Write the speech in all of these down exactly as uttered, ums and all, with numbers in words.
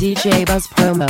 D J Buzz Promo.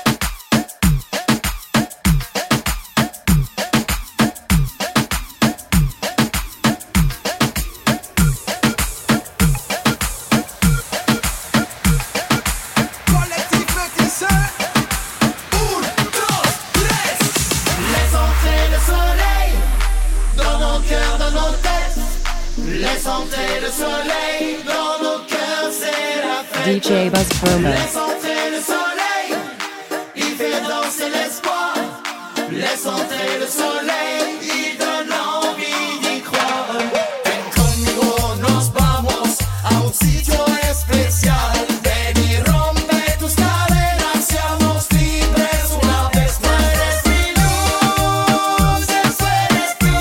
Laisse entrer le soleil dans nos cœurs, c'est la fête. D J Buzz Promo. Laisse entrer le soleil, il fait danser l'espoir. Laisse entrer le soleil, il donne envie d'y croire. Ven conmigo, nos vamos a un sitio especial. Ven y rompe tus cadenas, seamos libres una vez más. Eres mi luz, eso eres tú.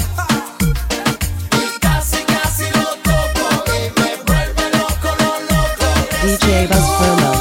Y casi, casi lo toco y me vuelve loco, lo loco. D J Buzz Promo.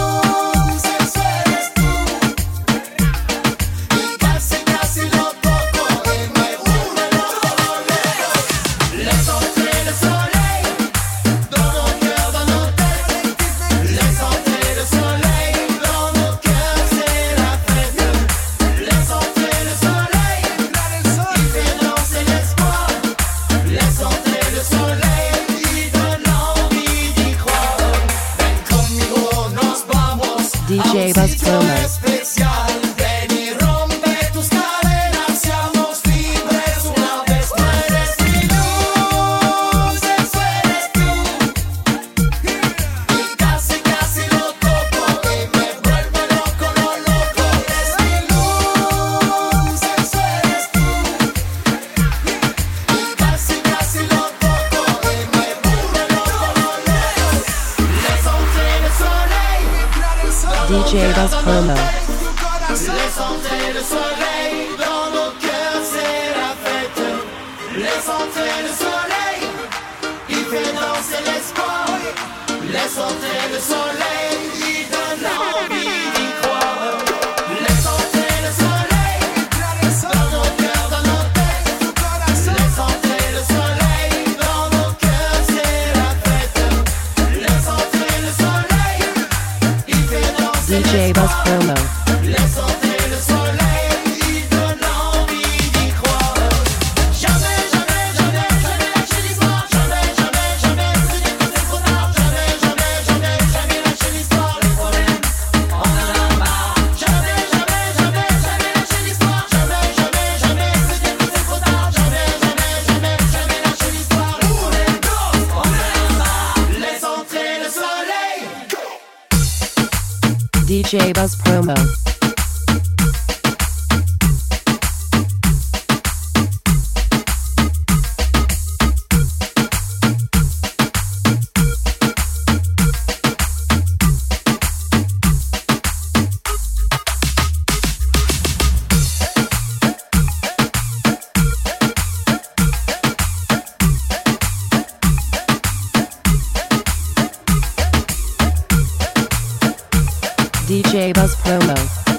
D J Buzz Promo. Especial, ven y rompe tus cadenas, seamos libres una vez más. Eres mi luz, eso eres tú. Y casi, casi lo toco y me vuelve loco, lo loco. Eres mi luz, eso eres tú. Y casi, casi lo toco y me vuelve loco, lo loco. Laisse entrer le soleil. D J Buzz Promo. Laisse entrer le soleil dans nos cœurs, c'est la fête. Laisse entrer le soleil, il fait danser l'espoir. Laisse entrer le soleil, il donne envie d'y croire. Laisse entrer le soleil dans nos cœurs, dans nos têtes. Laisse entrer le soleil dans nos cœurs, c'est la fête. Laisse entrer le soleil, il fait danser D J Buzz Promo. Laisse entrer le soleil, il donne envie d'y croire. Jamais, jamais, jamais, jamais lâcher l'histoire. Jamais, jamais, jamais se dire que c'est trop tard. Jamais, jamais, jamais, jamais lâcher l'histoire. Les problèmes, on en a marre. Jamais, jamais, jamais, jamais lâcher l'histoire. Jamais, jamais, jamais se dire que c'est trop tard. Jamais, jamais, jamais, jamais lâcher l'histoire. Les problèmes, on en a marre. Laisse entrer le soleil. D J Buzz Promo. D J Buzz Promo.